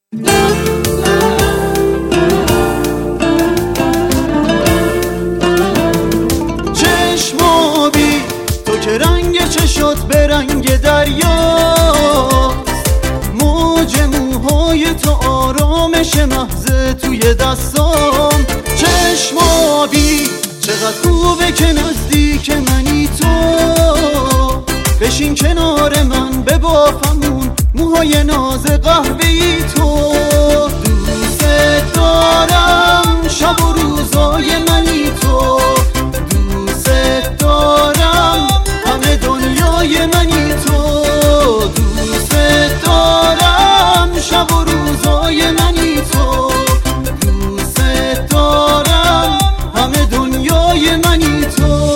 چشمابی تو که رنگ چشات به رنگ دریا، موج موهای تو آرامش محض توی دستام. چشمابی چقدر خوبه که نزدیک منی تو، بشین کنار من ببافمون موهای ناز قهوه‌ای تو. دوست دارم شب و روزای منی تو، دوست دارم همه دنیای منی تو. دوست دارم شب و روزای منی تو، دوست دارم همه دنیای منی تو.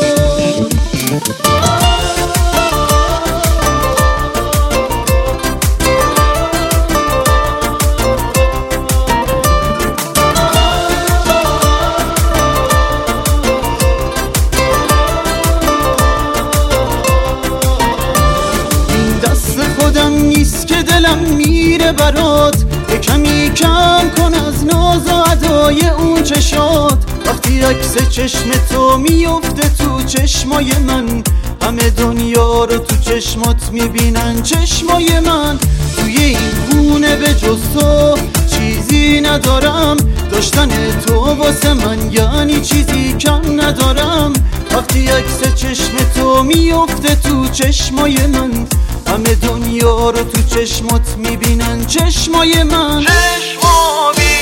خودم نیست که دلم میره برات، کمی کم کن از ناز و ادای اون چشات. وقتی عکس چشم تو میفته تو چشمای من، همه دنیا رو تو چشمات میبینن چشمای من. توی این خونه به جز تو چیزی ندارم، داشتن تو واسه من یعنی چیزی کم ندارم. وقتی عکس چشم تو میفته تو چشمای من، همه دنیا رو تو چشمات میبینن چشمای من. چشمابی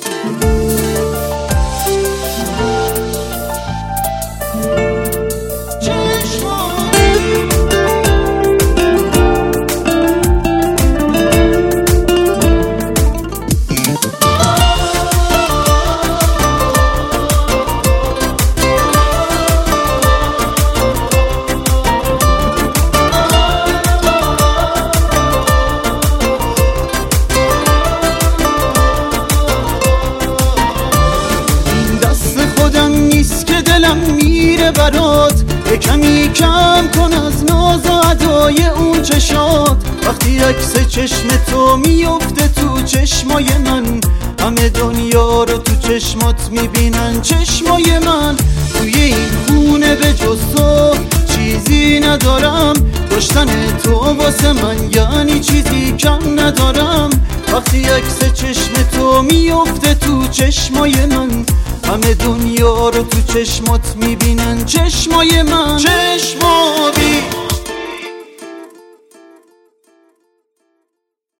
دلم میره برات، کمی کم کن از ناز و ادای اون چشات. وقتی عکس چشم تو میفته تو چشمای من، همه دنیا رو تو چشمات میبینن چشمای من. توی این خونه به جز تو چیزی ندارم، داشتن تو واسه من یعنی چیزی کم ندارم. وقتی عکس چشم تو میفته تو چشمای من، همه دنیا رو تو چشمات میبینن چشمای من. چشمابی